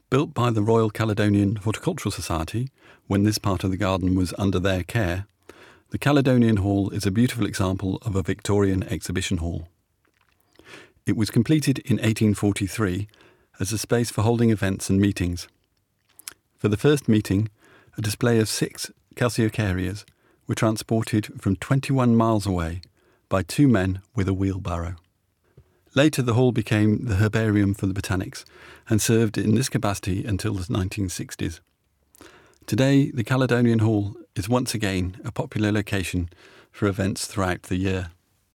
Built by the Royal Caledonian Horticultural Society when this part of the garden was under their care, the Caledonian Hall is a beautiful example of a Victorian exhibition hall. It was completed in 1843 as a space for holding events and meetings. For the first meeting, a display of 6 Calceocarias were transported from 21 miles away by 2 men with a wheelbarrow. Later, the hall became the herbarium for the botanics and served in this capacity until the 1960s. Today, the Caledonian Hall is once again a popular location for events throughout the year.